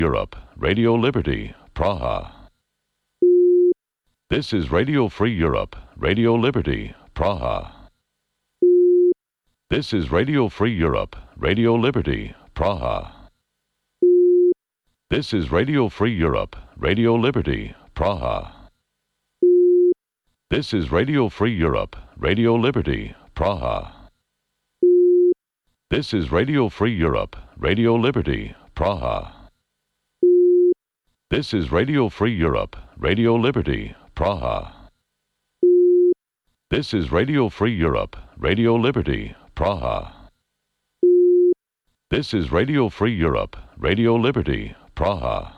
Europe, Radio Liberty, Praha. This is Radio Free Europe, Radio Liberty, Praha. This is Radio Free Europe, Radio Liberty, Praha. This is Radio Free Europe, Radio Liberty, Praha. This is Radio Free Europe, Radio Liberty, Praha. This is Radio Free Europe, Radio Liberty, Praha. This is Radio Free Europe, Radio Liberty, Praha. This is Radio Free Europe, Radio Liberty, Praha. This is Radio Free Europe, Radio Liberty, Praha.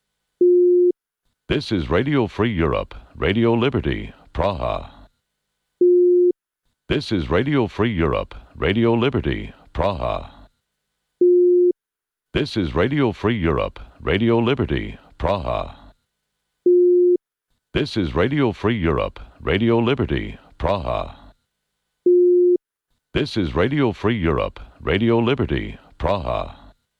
This is Radio Free Europe, Radio Liberty, Praha. This is Radio Free Europe, Radio Liberty, Praha. This is Radio Free Europe, Radio Liberty, Praha. This is Radio Free Europe, Radio Liberty, Praha. This is Radio Free Europe, Radio Liberty, Praha.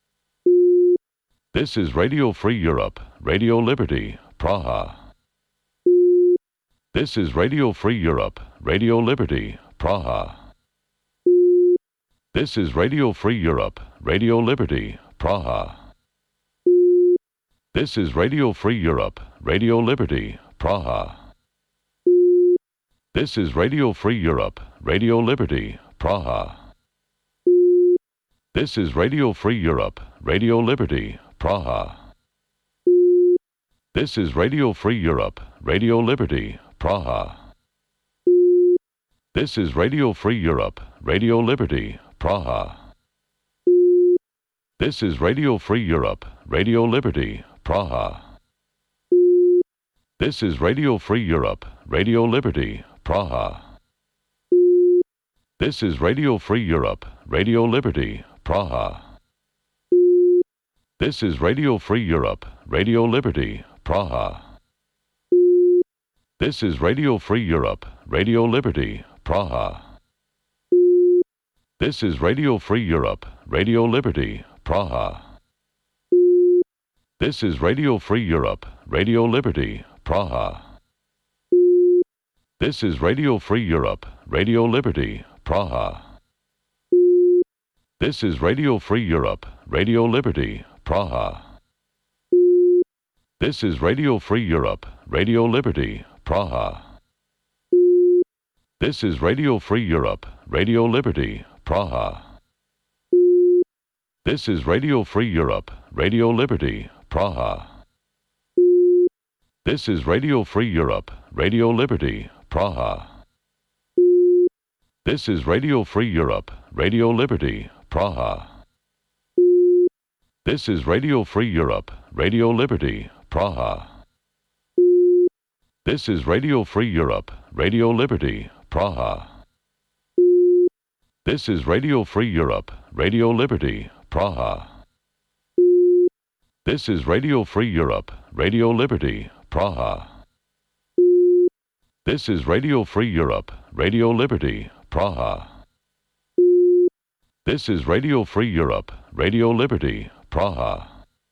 This is Radio Free Europe, Radio Liberty, Praha. This is Radio Free Europe, Radio Liberty, Praha. This is Radio Free Europe, Radio Liberty, Praha. This is Radio Free Europe, Radio Liberty, Praha. This is Radio Free Europe, Radio Liberty, Praha. This is Radio Free Europe, Radio Liberty, Praha. This is Radio Free Europe, Radio Liberty, Praha. This is Radio Free Europe, Radio Liberty, Praha. This is Radio Free Europe, Radio Liberty, Praha. This is Radio Free Europe, Radio Liberty, Praha. This is Radio Free Europe, Radio Liberty, Praha. This is Radio Free Europe, Radio Liberty, Praha. This is Radio Free Europe, Radio Liberty, Praha. This is Radio Free Europe, Radio Liberty, Praha. This is Radio Free Europe, Radio Liberty, Praha. This is Radio Free Europe, Radio Liberty, Praha. This is Radio Free Europe, Radio Liberty, Praha. This is Radio Free Europe, Radio Liberty, Praha. This is Radio Free Europe, Radio Liberty, Praha. This is Radio Free Europe, Radio Liberty, Praha. This is Radio Free Europe, Radio Liberty, Praha. This is Radio Free Europe, Radio Liberty, Praha. This is Radio Free Europe, Radio Liberty, Praha. This is Radio Free Europe, Radio Liberty, Praha. This is Radio Free Europe, Radio Liberty, Praha. This is Radio Free Europe, Radio Liberty, Praha. This is Radio Free Europe, Radio Liberty, Praha. This is Radio Free Europe, Radio Liberty, Praha.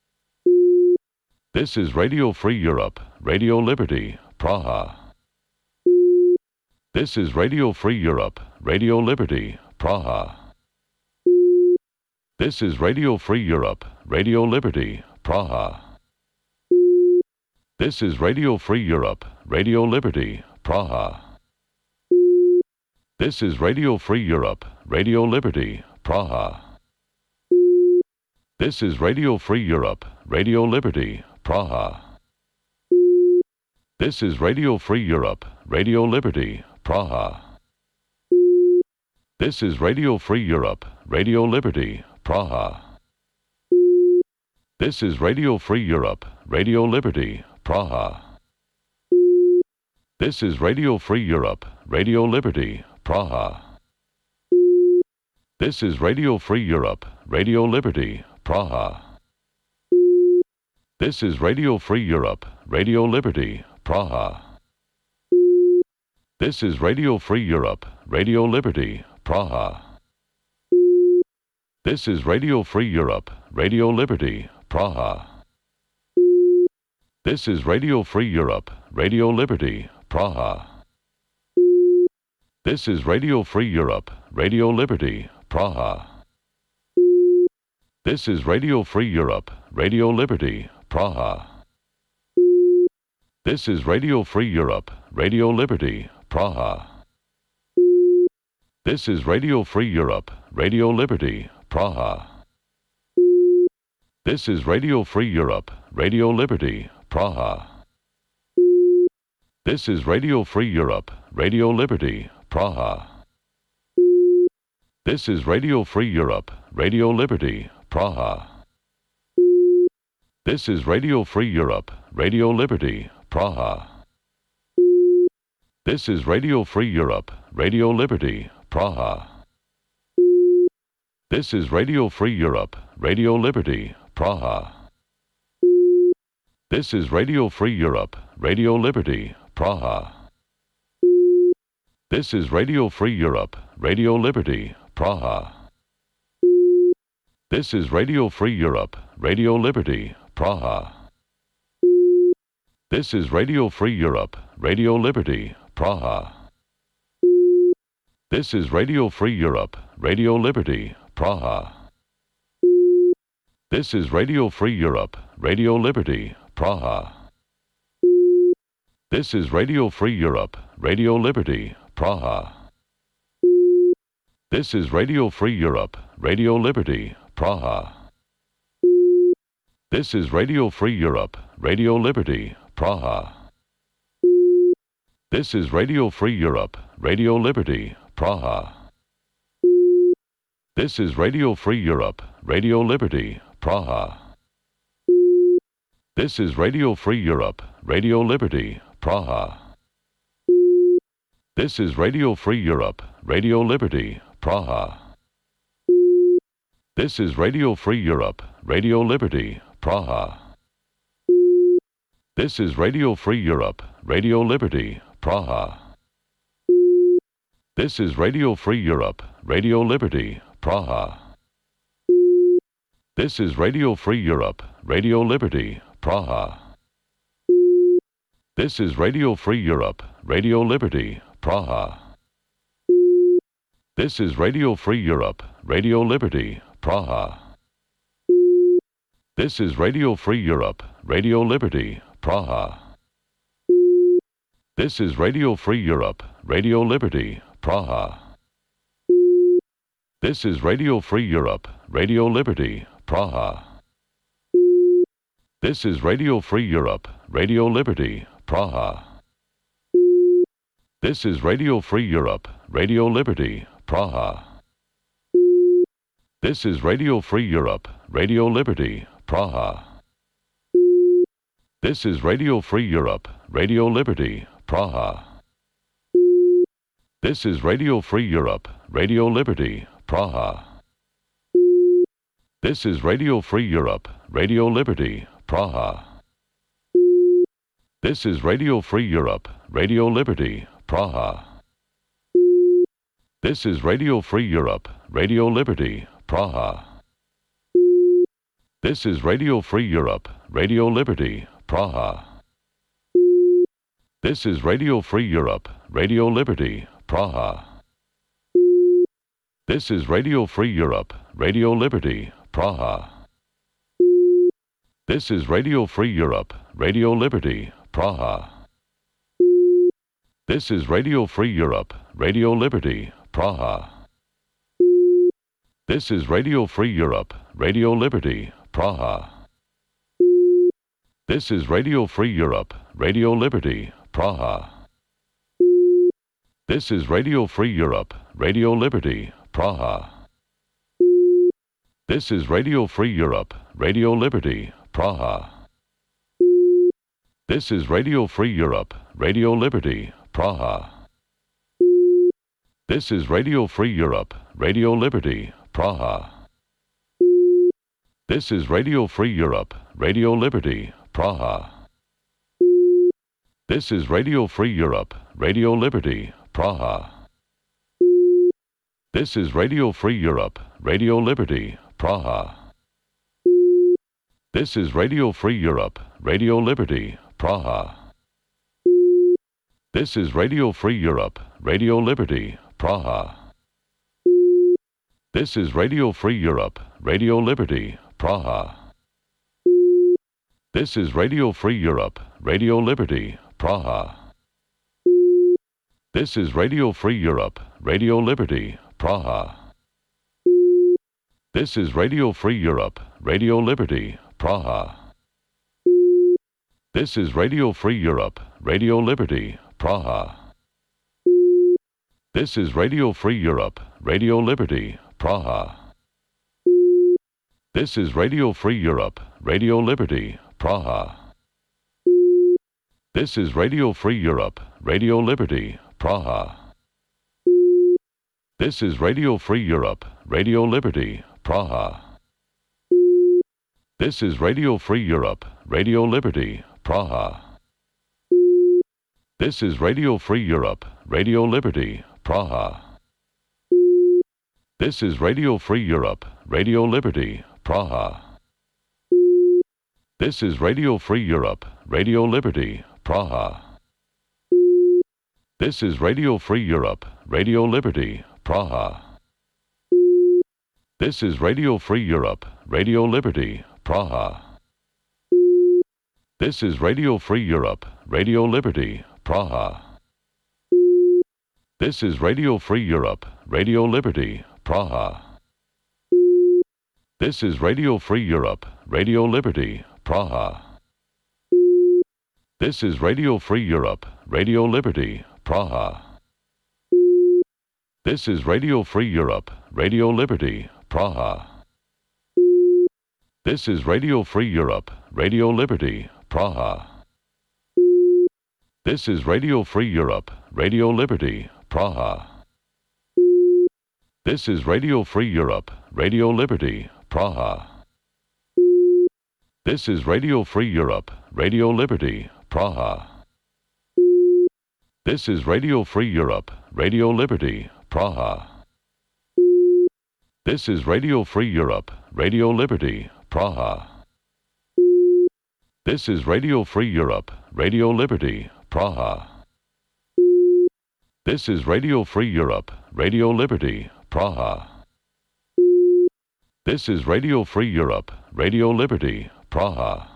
This is Radio Free Europe, Radio Liberty, Praha. This is Radio Free Europe, Radio Liberty, Praha. This is Radio Free Europe, Radio Liberty, Praha. This is Radio Free Europe, Radio Liberty, Praha. This is Radio Free Europe, Radio Liberty, Praha. This is Radio Free Europe, Radio Liberty, Praha. This is Radio Free Europe, Radio Liberty, Praha. This is Radio Free Europe, Radio Liberty, Praha. This is Radio Free Europe, Radio Liberty, Praha. This is Radio Free Europe, Radio Liberty, Praha. This is Radio Free Europe, Radio Liberty, Praha. This is Radio Free Europe, Radio Liberty, Praha. This is Radio Free Europe, Radio Liberty, Praha. This is Radio Free Europe, Radio Liberty, Praha. This is Radio Free Europe, Radio Liberty, Praha. This is Radio Free Europe, Radio Liberty, Praha. This is Radio Free Europe, Radio Liberty, Praha. This is Radio Free Europe, Radio Liberty, Praha. This is Radio Free Europe, Radio Liberty, Praha. This is Radio Free Europe, Radio Liberty, Praha. This is Radio Free Europe, Radio Liberty, Praha. This is Radio Free Europe, Radio Liberty, Praha. This is Radio Free Europe, Radio Liberty, Praha. This is Radio Free Europe, Radio Liberty, Praha. This is Radio Free Europe, Radio Liberty, Praha. This is Radio Free Europe, Radio Liberty, Praha. This is Radio Free Europe, Radio Liberty, Praha. This is Radio Free Europe, Radio Liberty, Praha. This is Radio Free Europe, Radio Liberty, Praha. This is Radio Free Europe, Radio Liberty, Praha. This is Radio Free Europe, Radio Liberty, Praha. This is Radio Free Europe, Radio Liberty, Praha. This is Radio Free Europe, Radio Liberty, Praha. This is Radio Free Europe, Radio Liberty, Praha. This is Radio Free Europe, Radio Liberty, Praha. This is Radio Free Europe, Radio Liberty, Praha. This is Radio Free Europe, Radio Liberty, Praha. This is Radio Free Europe, Radio Liberty, Praha. This is Radio Free Europe, Radio Liberty, Praha. This is Radio Free Europe, Radio Liberty, Praha. This is Radio Free Europe, Radio Liberty, Praha. This is Radio Free Europe, Radio Liberty, Praha. This is Radio Free Europe, Radio Liberty, Praha. This is Radio Free Europe, Radio Liberty, Praha. This is Radio Free Europe, Radio Liberty, Praha. This is Radio Free Europe, Radio Liberty, Praha. This is Radio Free Europe, Radio Liberty, Praha. This is Radio Free Europe, Radio Liberty, Praha. This is Radio Free Europe, Radio Liberty, Praha. This is Radio Free Europe, Radio Liberty, Praha. This is Radio Free Europe, Radio Liberty, Praha. This is Radio Free Europe, Radio Liberty, Praha. This is Radio Free Europe, Radio Liberty, Praha. This is Radio Free Europe, Radio Liberty, Praha. This is Radio Free Europe, Radio Liberty, Praha. This is Radio Free Europe, Radio Liberty, Praha. This is Radio Free Europe, Radio Liberty, Praha. This is Radio Free Europe, Radio Liberty, Praha. This is Radio Free Europe, Radio Liberty, Praha. This is Radio Free Europe, Radio Liberty, Praha. This is Radio Free Europe, Radio Liberty, Praha. This is Radio Free Europe, Radio Liberty, Praha. This is Radio Free Europe, Radio Liberty, Praha. This is Radio Free Europe, Radio Liberty, Praha. This is Radio Free Europe, Radio Liberty, Praha. This is Radio Free Europe, Radio Liberty, Praha. This is Radio Free Europe, Radio Liberty, Praha. This is Radio Free Europe, Radio Liberty, Praha. This is Radio Free Europe, Radio Liberty, Praha. This is Radio Free Europe, Radio Liberty, Praha. This is Radio Free Europe, Radio Liberty, Praha. This is Radio Free Europe, Radio Liberty, Praha. This is Radio Free Europe, Radio Liberty, Praha. This is Radio Free Europe, Radio Liberty, Praha. This is Radio Free Europe, Radio Liberty, Praha. This is Radio Free Europe, Radio Liberty, Praha. This is Radio Free Europe, Radio Liberty, Praha. This is Radio Free Europe, Radio Liberty, Praha. This is Radio Free Europe, Radio Liberty, Praha. This is Radio Free Europe, Radio Liberty, Praha. This is Radio Free Europe, Radio Liberty, Praha. This is Radio Free Europe, Radio Liberty, Praha. This is Radio Free Europe, Radio Liberty, Praha. This is Radio Free Europe, Radio Liberty, Praha. This is Radio Free Europe, Radio Liberty, Praha. This is Radio Free Europe, Radio Liberty, Praha. This is Radio Free Europe, Radio Liberty, Praha. This is Radio Free Europe, Radio Liberty, Praha. This is Radio Free Europe, Radio Liberty, Praha. This is Radio Free Europe, Radio Liberty, Praha. This is Radio Free Europe, Radio Liberty, Praha. This is Radio Free Europe, Radio Liberty, Praha. This is Radio Free Europe, Radio Liberty, Praha. This is Radio Free Europe, Radio Liberty, Praha. This is Radio Free Europe, Radio Liberty, Praha. This is Radio Free Europe, Radio Liberty, Praha. This is Radio Free Europe, Radio Liberty, Praha. This is Radio Free Europe, Radio Liberty, Praha. This is Radio Free Europe, Radio Liberty, Praha. This is Radio Free Europe, Radio Liberty, Praha.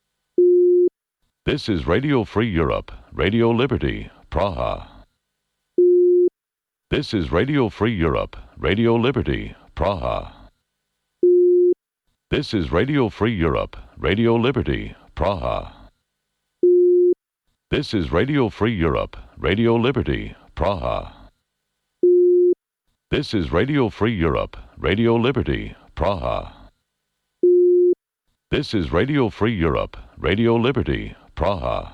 This is Radio Free Europe, Radio Liberty, Praha. This is Radio Free Europe, Radio Liberty, Praha. This is Radio Free Europe, Radio Liberty, Praha. This is Radio Free Europe, Radio Liberty, Praha. This is Radio Free Europe, Radio Liberty, Praha. This is Radio Free Europe, Radio Liberty, Praha.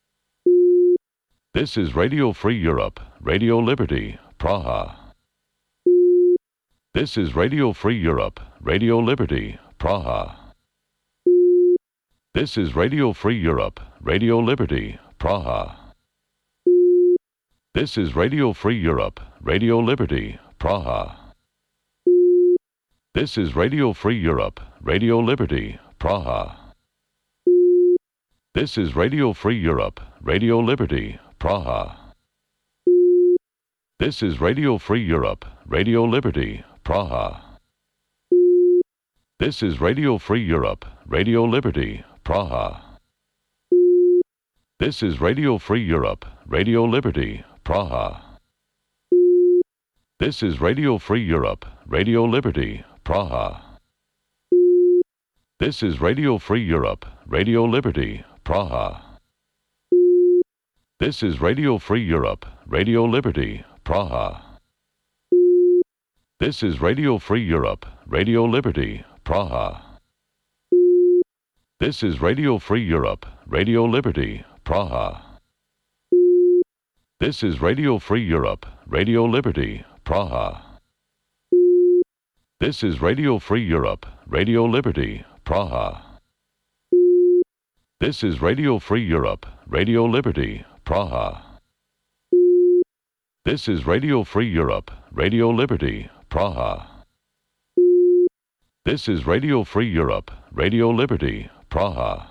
This is Radio Free Europe, Radio Liberty, Praha. This is Radio Free Europe, Radio Liberty, Praha. This is Radio Free Europe, Radio Liberty, Praha. This is Radio Free Europe, Radio Liberty, Praha. This is Radio Free Europe, Radio Liberty, Praha. This is Radio Free Europe, Radio Liberty, Praha. This is Radio Free Europe, Radio Liberty, Praha. This is Radio Free Europe, Radio Liberty, Praha. This is Radio Free Europe, Radio Liberty, Praha. This is Radio Free Europe, Radio Liberty, Praha. This is Radio Free Europe, Radio Liberty, Praha. This is Radio Free Europe, Radio Liberty, Praha. This is Radio Free Europe, Radio Liberty, Praha. This is Radio Free Europe, Radio Liberty, Praha. This is Radio Free Europe, Radio Liberty, Praha. This is Radio Free Europe, Radio Liberty, Praha. This is Radio Free Europe, Radio Liberty, Praha. This is Radio Free Europe, Radio Liberty, Praha. This is Radio Free Europe, Radio Liberty, Praha.